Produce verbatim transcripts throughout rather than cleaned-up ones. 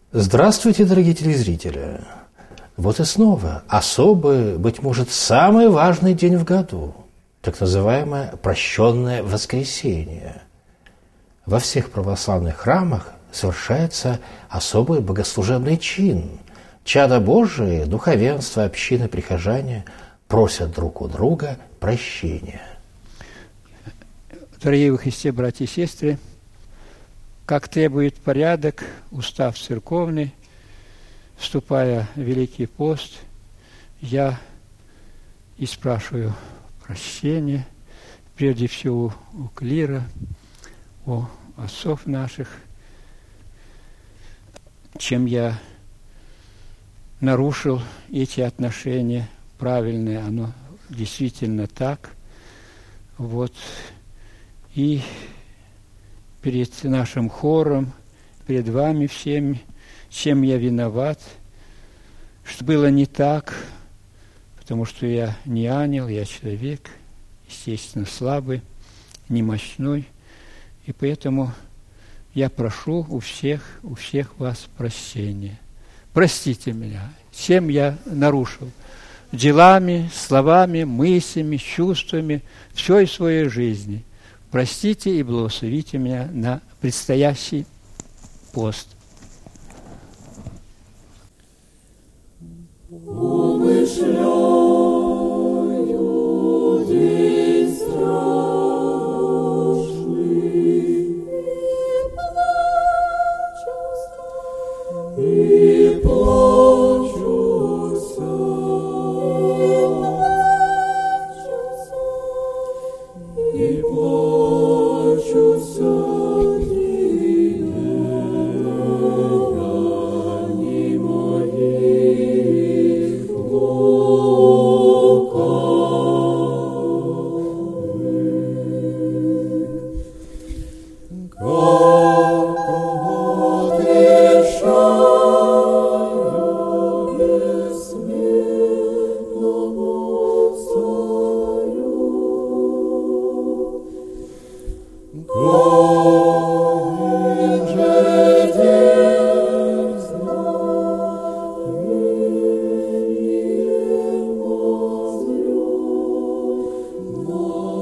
Здравствуйте, дорогие телезрители! Вот и снова особый, быть может, самый важный день в году, так называемое прощенное воскресенье. Во всех православных храмах совершается особый богослужебный чин. Чада Божие, духовенство, общины, прихожане просят друг у друга прощения. Дорогие во Христе, братья и сестры, как требует порядок, устав церковный, вступая в Великий пост, я и спрашиваю прощения, прежде всего у клира, у отцов наших, чем я нарушил эти отношения правильные, оно действительно так. Вот. И перед нашим хором, перед вами всеми, чем я виноват, что было не так, потому что я не ангел, я человек, естественно, слабый, немощной, и поэтому я прошу у всех, у всех вас прощения. Простите меня, чем я нарушил? Делами, словами, мыслями, чувствами, всей своей жизни. Простите и благословите меня на предстоящий пост. Умышляю день страшный, и плачуся, и плачуся, и не моих лукавых. Как отрешаю бессмертному царю, каким же дерзновением возлю на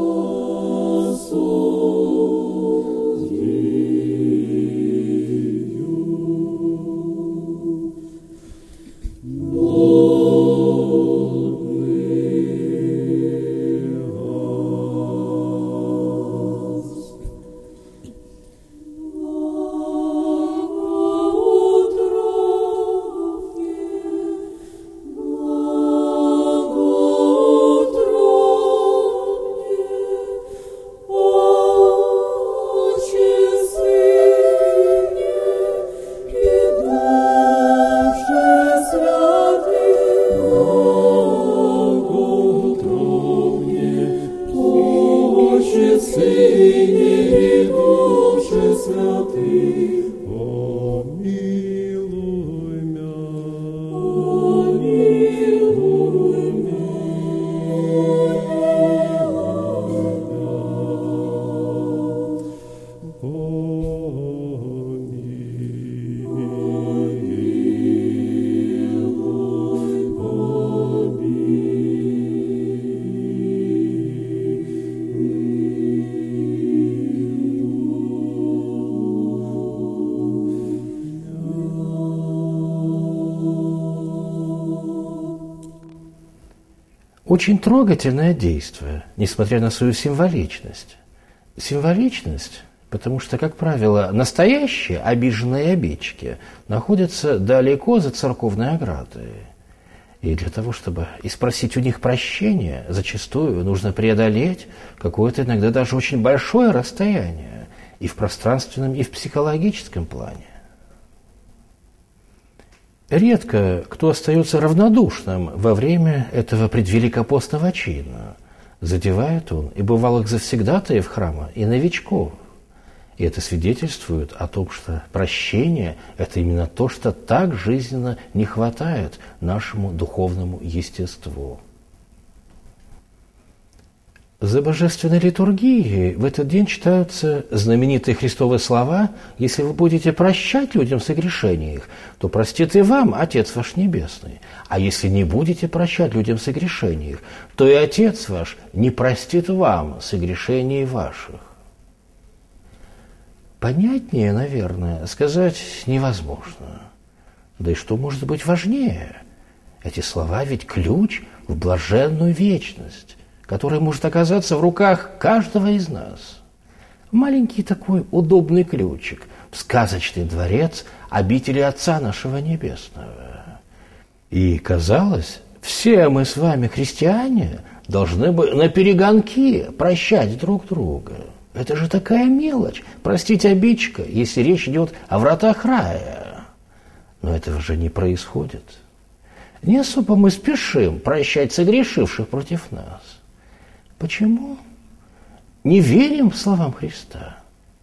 Очень трогательное действие, несмотря на свою символичность. Символичность, потому что, как правило, настоящие обиженные обидчики находятся далеко за церковной оградой. И для того, чтобы и спросить у них прощения, зачастую нужно преодолеть какое-то иногда даже очень большое расстояние и в пространственном, и в психологическом плане. Редко кто остается равнодушным во время этого предвеликопостного чина. Задевает он и бывалых завсегдатаев храма, и новичков. И это свидетельствует о том, что прощение – это именно то, что так жизненно не хватает нашему духовному естеству. За божественной литургией в этот день читаются знаменитые Христовы слова: «Если вы будете прощать людям согрешения их, то простит и вам Отец ваш Небесный. А если не будете прощать людям согрешения их, то и Отец ваш не простит вам согрешений ваших». Понятнее, наверное, сказать невозможно. Да и что может быть важнее? Эти слова ведь ключ в блаженную вечность, который может оказаться в руках каждого из нас. Маленький такой удобный ключик в сказочный дворец обители Отца нашего Небесного. И, казалось, все мы с вами, христиане, должны бы наперегонки прощать друг друга. Это же такая мелочь – простить обидчика, если речь идет о вратах рая. Но этого же не происходит. Не особо мы спешим прощать согрешивших против нас. Почему? Не верим словам Христа.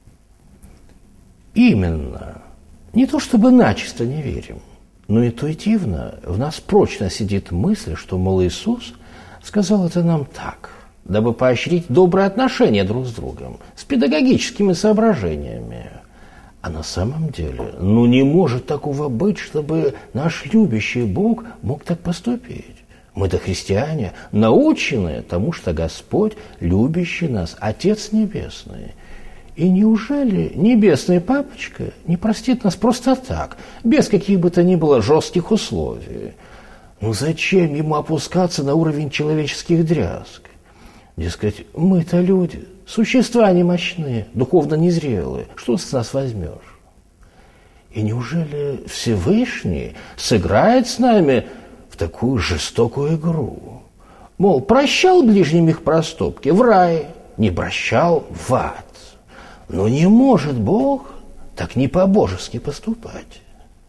Именно. Не то чтобы начисто не верим, но интуитивно в нас прочно сидит мысль, что, мол, Иисус сказал это нам так, дабы поощрить добрые отношения друг с другом, с педагогическими соображениями. А на самом деле, ну не может такого быть, чтобы наш любящий Бог мог так поступить. Мы-то христиане, научены тому, что Господь, любящий нас, Отец Небесный. И неужели Небесный Папочка не простит нас просто так, без каких бы то ни было жестких условий? Ну зачем ему опускаться на уровень человеческих дрязг? Дескать, мы-то люди, существа немощные, духовно незрелые, что с нас возьмешь? И неужели Всевышний сыграет с нами в такую жестокую игру? Мол, прощал ближним их проступки в рай, не прощал в ад. Но не может Бог так не по-божески поступать.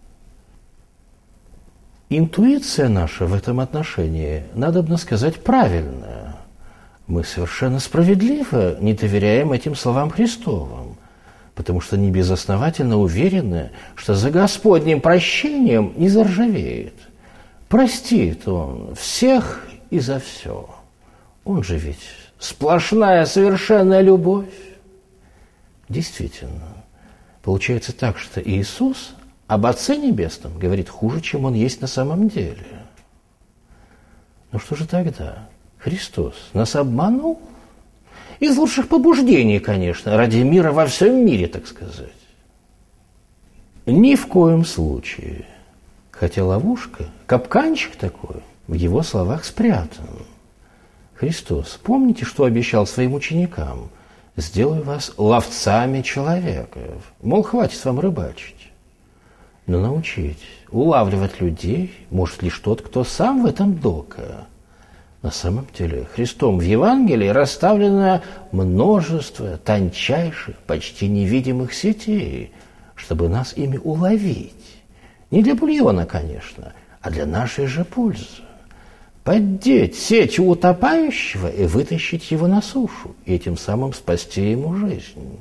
Интуиция наша в этом отношении, надобно сказать, правильная. Мы совершенно справедливо не доверяем этим словам Христовым, потому что небезосновательно уверены, что за Господним прощением не заржавеет. Простит Он всех и за все. Он же ведь сплошная совершенная любовь. Действительно, получается так, что Иисус об Отце Небесном говорит хуже, чем Он есть на самом деле. Ну что же тогда? Христос нас обманул? Из лучших побуждений, конечно, ради мира во всем мире, так сказать. Ни в коем случае. Хотя ловушка, капканчик такой, в его словах спрятан. Христос, помните, что обещал своим ученикам? Сделаю вас ловцами человеков. Мол, хватит вам рыбачить. Но научить, улавливать людей может лишь тот, кто сам в этом дока. На самом деле, Христом в Евангелии расставлено множество тончайших, почти невидимых сетей, чтобы нас ими уловить. Не для бульона, конечно, а для нашей же пользы. Поддеть сеть у утопающего и вытащить его на сушу, и этим самым спасти ему жизнь.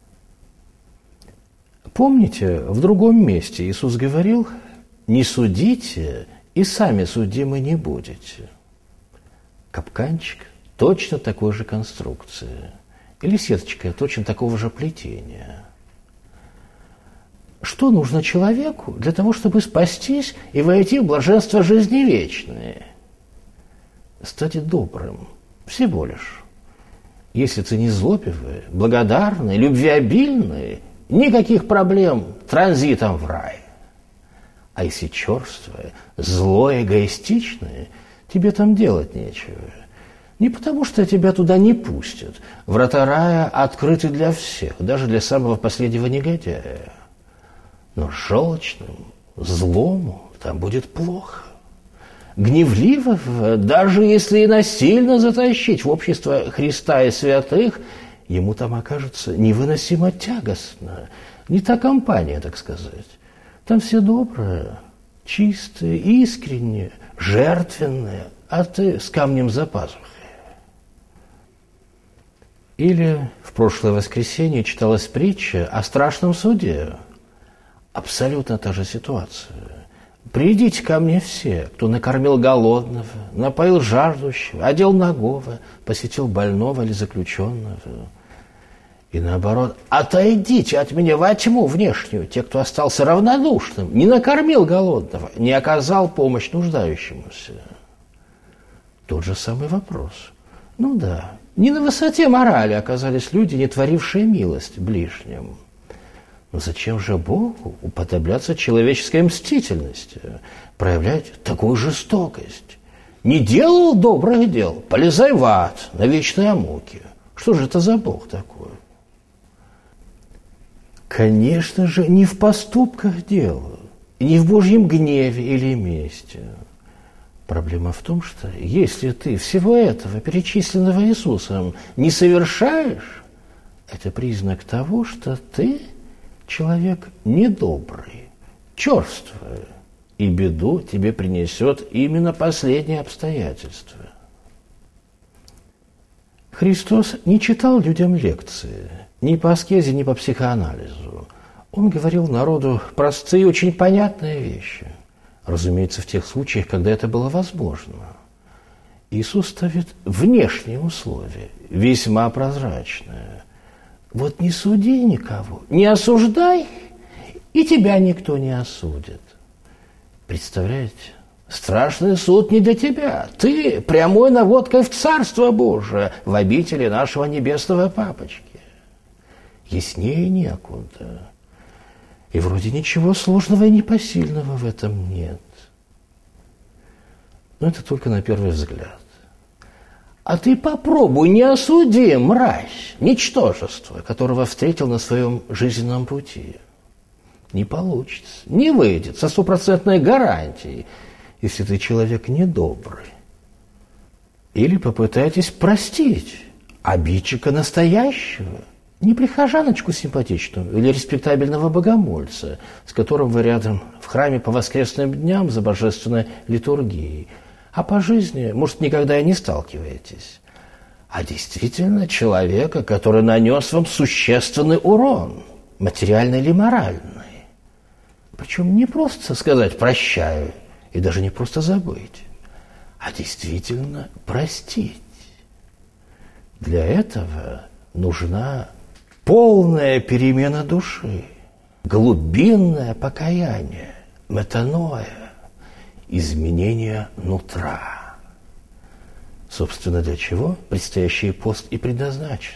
Помните, в другом месте Иисус говорил: «Не судите, и сами судимы не будете». Капканчик точно такой же конструкции, или сеточка точно такого же плетения. Что нужно человеку для того, чтобы спастись и войти в блаженство жизни вечной? Стать добрым, всего лишь. Если ты не злобивый, благодарный, любвеобильный, никаких проблем транзитом в рай. А если черствое, злое, эгоистичное, тебе там делать нечего. Не потому, что тебя туда не пустят. Врата рая открыты для всех, даже для самого последнего негодяя. Но желчным, злому там будет плохо. Гневливого, даже если и насильно затащить в общество Христа и святых, ему там окажется невыносимо тягостно. Не та компания, так сказать. Там все добрые, чистые, искренние, жертвенные, а ты с камнем за пазухой. Или в прошлое воскресенье читалась притча о страшном суде. Абсолютно та же ситуация. Придите ко мне все, кто накормил голодного, напоил жаждущего, одел нагого, посетил больного или заключенного. И наоборот, отойдите от меня во тьму внешнюю, те, кто остался равнодушным, не накормил голодного, не оказал помощь нуждающемуся. Тот же самый вопрос. Ну да, не на высоте морали оказались люди, не творившие милость ближним. Но зачем же Богу уподобляться человеческой мстительности, проявлять такую жестокость? Не делал добрых дел, полезай в ад на вечные муки. Что же это за Бог такой? Конечно же, не в поступках дело, и не в Божьем гневе или мести. Проблема в том, что если ты всего этого, перечисленного Иисусом, не совершаешь, это признак того, что ты человек недобрый, черствый, и беду тебе принесет именно последнее обстоятельство. Христос не читал людям лекции, ни по аскезе, ни по психоанализу. Он говорил народу простые, очень понятные вещи. Разумеется, в тех случаях, когда это было возможно. Иисус ставит внешние условия, весьма прозрачные. Вот не суди никого, не осуждай, и тебя никто не осудит. Представляете? Страшный суд не для тебя. Ты прямой наводкой в Царство Божие, в обители нашего небесного Папочки. Яснее некуда. И вроде ничего сложного и непосильного в этом нет. Но это только на первый взгляд. А ты попробуй, не осуди, мразь, ничтожество, которого встретил на своем жизненном пути. Не получится, не выйдет со стопроцентной гарантией, если ты человек недобрый. Или попытайтесь простить обидчика настоящего, не прихожаночку симпатичную или респектабельного богомольца, с которым вы рядом в храме по воскресным дням за божественной литургией, а по жизни, может, никогда и не сталкиваетесь, а действительно человека, который нанес вам существенный урон, материальный или моральный. Причем не просто сказать «прощаю», и даже не просто забыть, а действительно простить. Для этого нужна полная перемена души, глубинное покаяние, метаноя, изменение нутра. Собственно, для чего предстоящий пост и предназначен.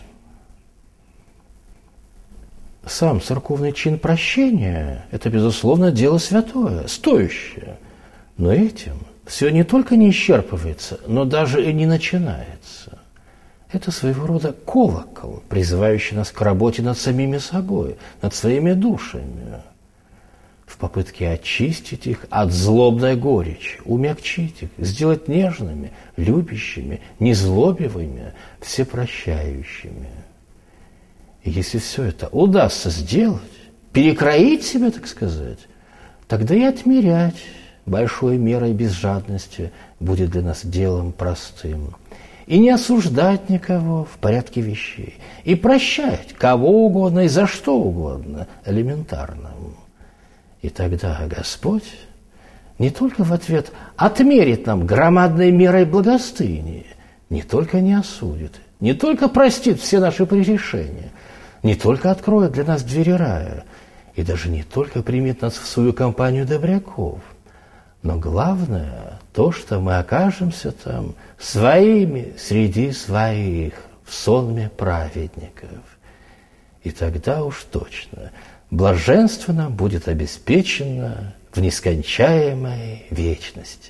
Сам церковный чин прощения – это, безусловно, дело святое, стоящее. Но этим все не только не исчерпывается, но даже и не начинается. Это своего рода колокол, призывающий нас к работе над самими собой, над своими душами, в попытке очистить их от злобной горечи, умягчить их, сделать нежными, любящими, незлобивыми, всепрощающими. И если все это удастся сделать, перекроить себя, так сказать, тогда и отмерять большой мерой без жадности будет для нас делом простым. И не осуждать никого в порядке вещей. И прощать кого угодно и за что угодно, элементарно. И тогда Господь не только в ответ отмерит нам громадной мерой благостыни, не только не осудит, не только простит все наши прегрешения, не только откроет для нас двери рая, и даже не только примет нас в свою компанию добряков, но главное то, что мы окажемся там своими среди своих, в сонме праведников. И тогда уж точно блаженство нам будет обеспечено в нескончаемой вечности.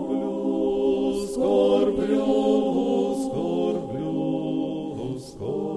Скорблю, скорблю, скорблю, скорблю.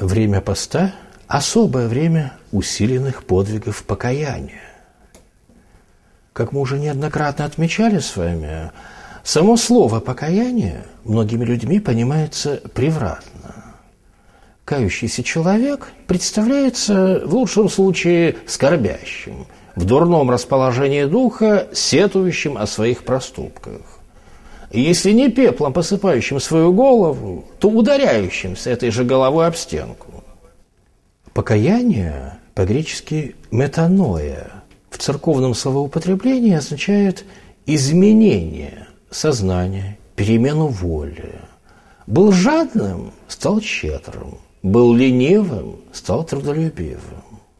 Время поста – особое время усиленных подвигов покаяния. Как мы уже неоднократно отмечали с вами, само слово «покаяние» многими людьми понимается превратно. Кающийся человек представляется в лучшем случае скорбящим, в дурном расположении духа, сетующим о своих проступках. И если не пеплом, посыпающим свою голову, то ударяющимся этой же головой об стенку. Покаяние, по-гречески «метаноя», в церковном словоупотреблении означает изменение сознания, перемену воли. Был жадным – стал щедрым, был ленивым – стал трудолюбивым.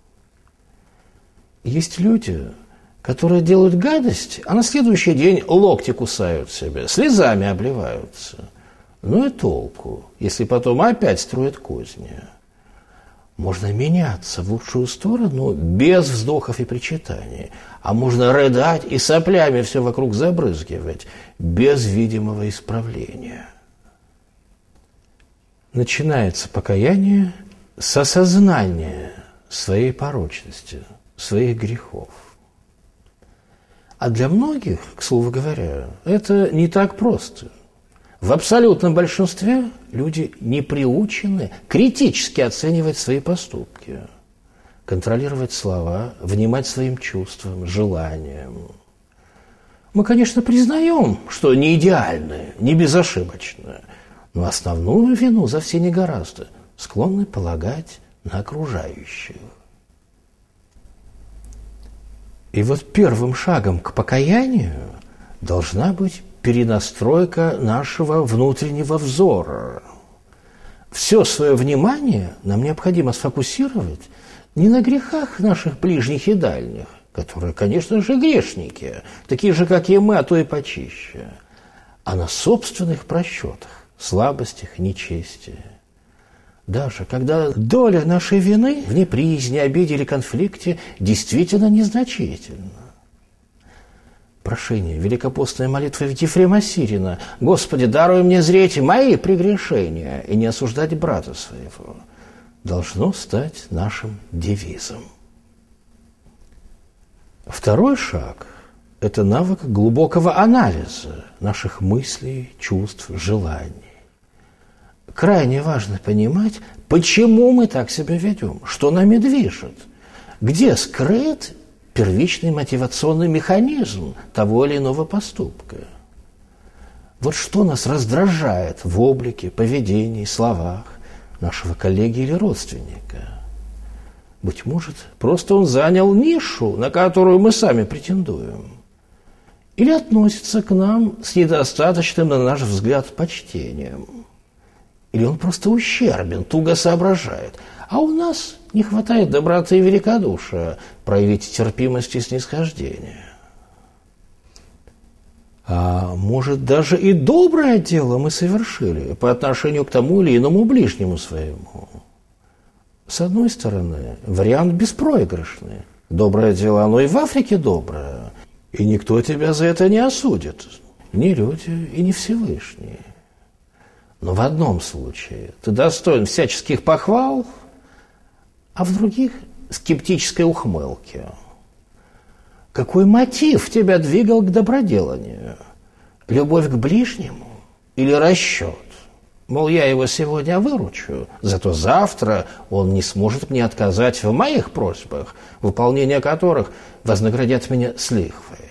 Есть люди, которые делают гадость, а на следующий день локти кусают себе, слезами обливаются. Ну и толку, если потом опять строят козни. Можно меняться в лучшую сторону без вздохов и причитаний, а можно рыдать и соплями все вокруг забрызгивать без видимого исправления. Начинается покаяние с осознания своей порочности, своих грехов. А для многих, к слову говоря, это не так просто. В абсолютном большинстве люди не приучены критически оценивать свои поступки, контролировать слова, внимать своим чувствам, желаниям. Мы, конечно, признаем, что не идеальны, не безошибочны, но основную вину за все негоразды склонны полагать на окружающих. И вот первым шагом к покаянию должна быть перенастройка нашего внутреннего взора. Все свое внимание нам необходимо сфокусировать не на грехах наших ближних и дальних, которые, конечно же, грешники, такие же, как и мы, а то и почище, а на собственных просчетах, слабостях, нечестии. Даже когда доля нашей вины в неприязни, обиде или конфликте действительно незначительна. Прошение великопостной молитвы Ефрема Сирина: «Господи, даруй мне зреть мои прегрешения и не осуждать брата своего», должно стать нашим девизом. Второй шаг – это навык глубокого анализа наших мыслей, чувств, желаний. Крайне важно понимать, почему мы так себя ведем, что нами движет, где скрыт первичный мотивационный механизм того или иного поступка. Вот что нас раздражает в облике, поведении, словах нашего коллеги или родственника. Быть может, просто он занял нишу, на которую мы сами претендуем, или относится к нам с недостаточным, на наш взгляд, почтением. Или он просто ущербен, туго соображает, а у нас не хватает доброты и великодушия проявить терпимость и снисхождение. А может, даже и доброе дело мы совершили по отношению к тому или иному ближнему своему. С одной стороны, вариант беспроигрышный. Доброе дело, оно и в Африке доброе, и никто тебя за это не осудит. Ни люди и ни Всевышний. Но в одном случае ты достоин всяческих похвал, а в других – скептической ухмылки. Какой мотив тебя двигал к доброделанию? Любовь к ближнему или расчет? Мол, я его сегодня выручу, зато завтра он не сможет мне отказать в моих просьбах, выполнение которых вознаградят меня с лихвой.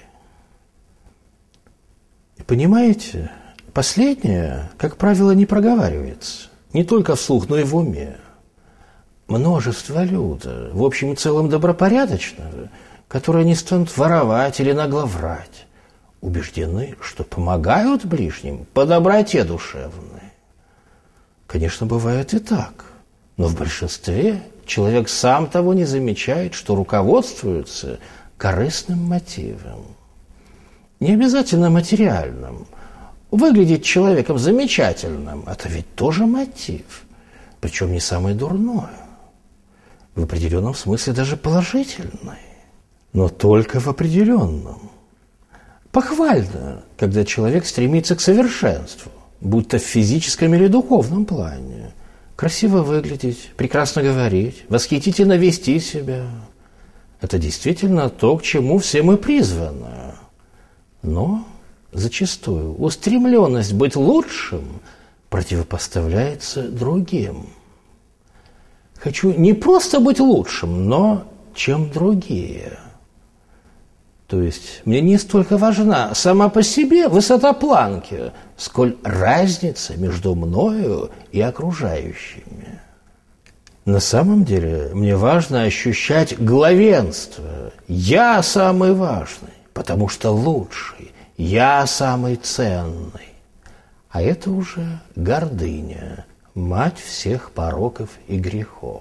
Понимаете? Последнее, как правило, не проговаривается, не только вслух, но и в уме. Множество людей, в общем и целом добропорядочных, которые не станут воровать или нагло врать, убеждены, что помогают ближним по доброте душевной. Конечно, бывает и так, но в большинстве человек сам того не замечает, что руководствуется корыстным мотивом. Не обязательно материальным. Выглядеть человеком замечательным – это ведь тоже мотив, причем не самый дурной, в определенном смысле даже положительный, но только в определенном. Похвально, когда человек стремится к совершенству, будь то в физическом или духовном плане, Красиво выглядеть, прекрасно говорить, восхитительно вести себя – это действительно то, к чему все мы призваны. Но зачастую устремленность быть лучшим противопоставляется другим. Хочу не просто быть лучшим, но чем другие. То есть мне не столько важна сама по себе высота планки, сколь разница между мною и окружающими. На самом деле мне важно ощущать главенство. Я самый важный, потому что лучший. Я самый ценный. А это уже гордыня, мать всех пороков и грехов.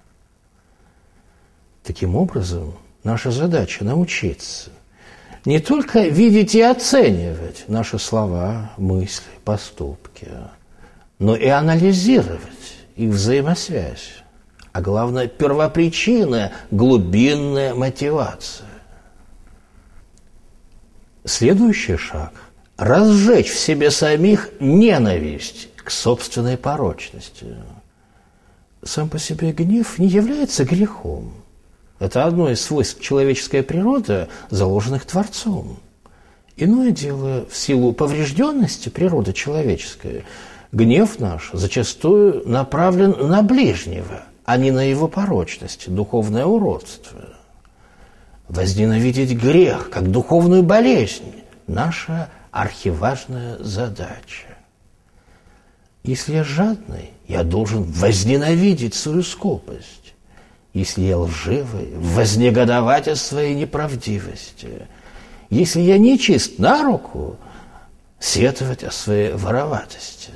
Таким образом, наша задача – научиться не только видеть и оценивать наши слова, мысли, поступки, но и анализировать их взаимосвязь, а главное – первопричина, глубинная мотивация. Следующий шаг – разжечь в себе самих ненависть к собственной порочности. Сам по себе гнев не является грехом. Это одно из свойств человеческой природы, заложенных Творцом. Иное дело, в силу поврежденности природы человеческой, гнев наш зачастую направлен на ближнего, а не на его порочность, духовное уродство. Возненавидеть грех как духовную болезнь – наша архиважная задача. Если я жадный, я должен возненавидеть свою скупость. Если я лживый, вознегодовать о своей неправдивости. Если я нечист на руку, сетовать о своей вороватости.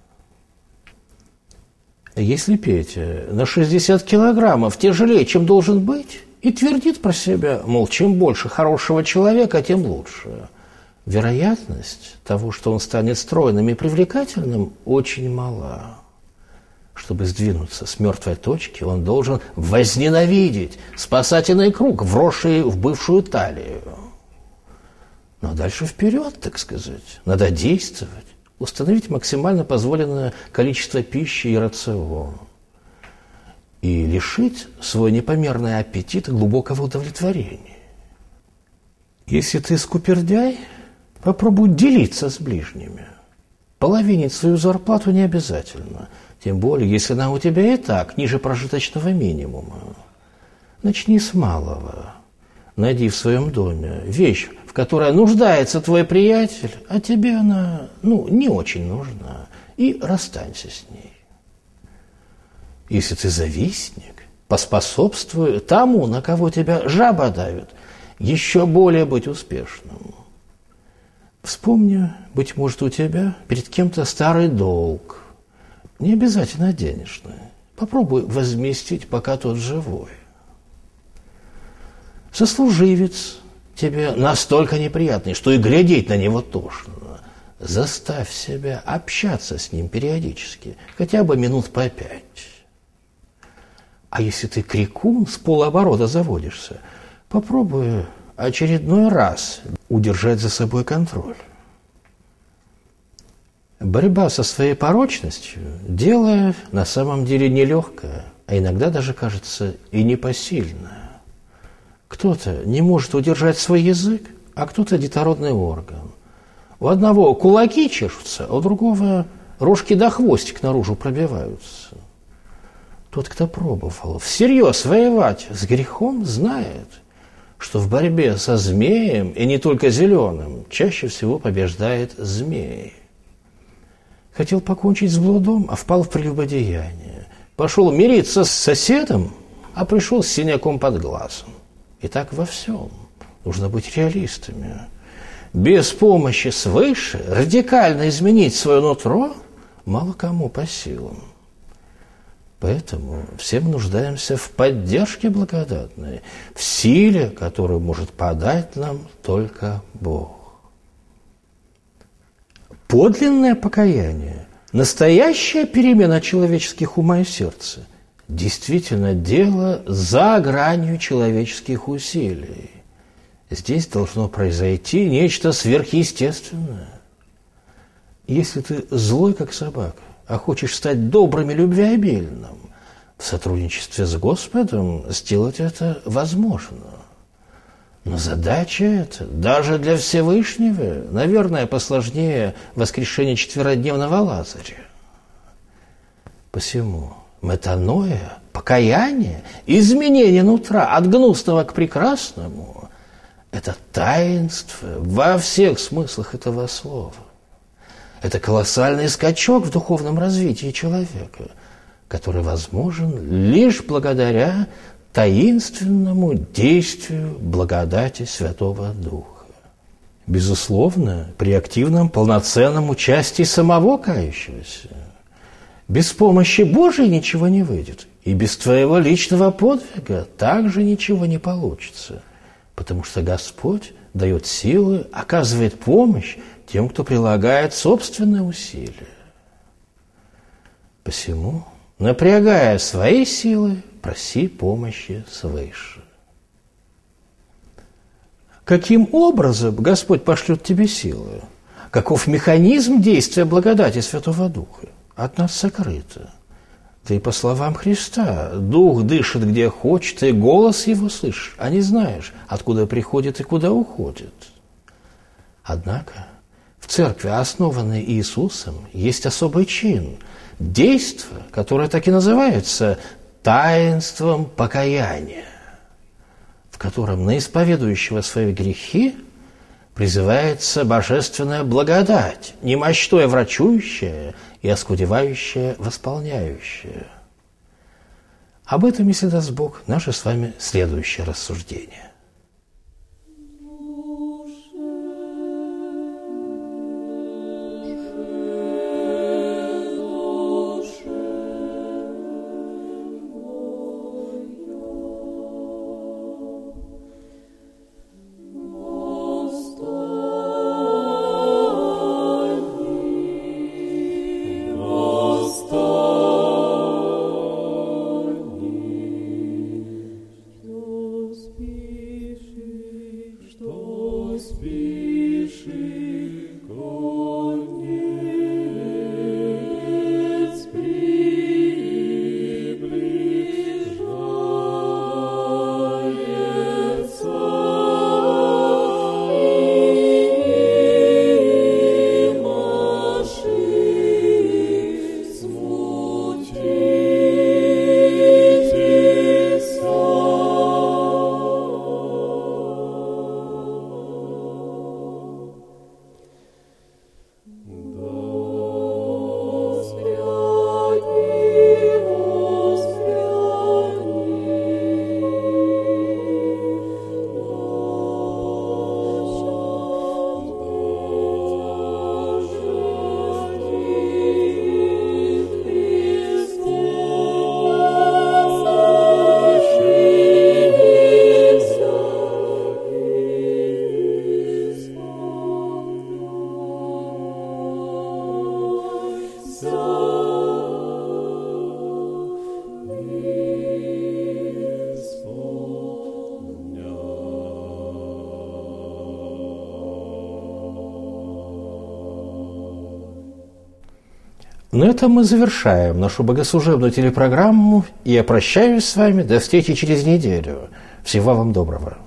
Если Петя на шестьдесят килограммов тяжелее, чем должен быть, и твердит про себя, мол, чем больше хорошего человека, тем лучше, вероятность того, что он станет стройным и привлекательным, очень мала. Чтобы сдвинуться с мертвой точки, он должен возненавидеть спасательный круг, вросший в бывшую талию. Но дальше вперед, так сказать. Надо действовать, установить максимально позволенное количество пищи и рацион. И лишить свой непомерный аппетит глубокого удовлетворения. Если ты скупердяй, попробуй делиться с ближними. Половинить свою зарплату не обязательно. Тем более, если она у тебя и так ниже прожиточного минимума. Начни с малого. Найди в своем доме вещь, в которой нуждается твой приятель, а тебе она, ну, не очень нужна, и расстанься с ней. Если ты завистник, поспособствуй тому, на кого тебя жаба давит, еще более быть успешным. Вспомни, быть может, у тебя перед кем-то старый долг, не обязательно денежный. Попробуй возместить, пока тот живой. Сослуживец тебе настолько неприятный, что и глядеть на него тошно. Заставь себя общаться с ним периодически, хотя бы минут по пять. А если ты крикун, с полоборота заводишься, попробуй очередной раз удержать за собой контроль. Борьба со своей порочностью – дело на самом деле нелегкое, а иногда даже, кажется, и непосильное. Кто-то не может удержать свой язык, а кто-то – детородный орган. У одного кулаки чешутся, а у другого рожки до хвостик наружу пробиваются. Тот, кто пробовал всерьез воевать с грехом, знает, что в борьбе со змеем, и не только зеленым, чаще всего побеждает змей. Хотел покончить с блудом, а впал в прелюбодеяние. Пошел мириться с соседом, а пришел с синяком под глазом. И так во всем. Нужно быть реалистами. Без помощи свыше радикально изменить свое нутро мало кому по силам. Поэтому все мы нуждаемся в поддержке благодатной, в силе, которую может подать нам только Бог. Подлинное покаяние, настоящая перемена человеческих ума и сердца, действительно дело за гранью человеческих усилий. Здесь должно произойти нечто сверхъестественное. Если ты злой, как собака, а хочешь стать добрым и любвеобильным, в сотрудничестве с Господом сделать это возможно. Но задача эта даже для Всевышнего, наверное, посложнее воскрешения четверодневного Лазаря. Посему метаноя, покаяние, изменение нутра от гнусного к прекрасному – это таинство во всех смыслах этого слова. Это колоссальный скачок в духовном развитии человека, который возможен лишь благодаря таинственному действию благодати Святого Духа. Безусловно, при активном, полноценном участии самого кающегося. Без помощи Божией ничего не выйдет, и без твоего личного подвига также ничего не получится, потому что Господь дает силы, оказывает помощь тем, кто прилагает собственные усилия. Посему, напрягая свои силы, проси помощи свыше. Каким образом Господь пошлет тебе силы? Каков механизм действия благодати Святого Духа? От нас сокрыто. Ты, по словам Христа, Дух дышит где хочет, и голос Его слышишь, а не знаешь, откуда приходит и куда уходит. Однако в церкви, основанной Иисусом, есть особый чин, действо, которое так и называется таинством покаяния, в котором на исповедующего свои грехи призывается божественная благодать, немощное врачующая и оскудевающая восполняющая. Об этом, если даст Бог, наше с вами следующее рассуждение. На этом мы завершаем нашу богослужебную телепрограмму, и я прощаюсь с вами до встречи через неделю. Всего вам доброго.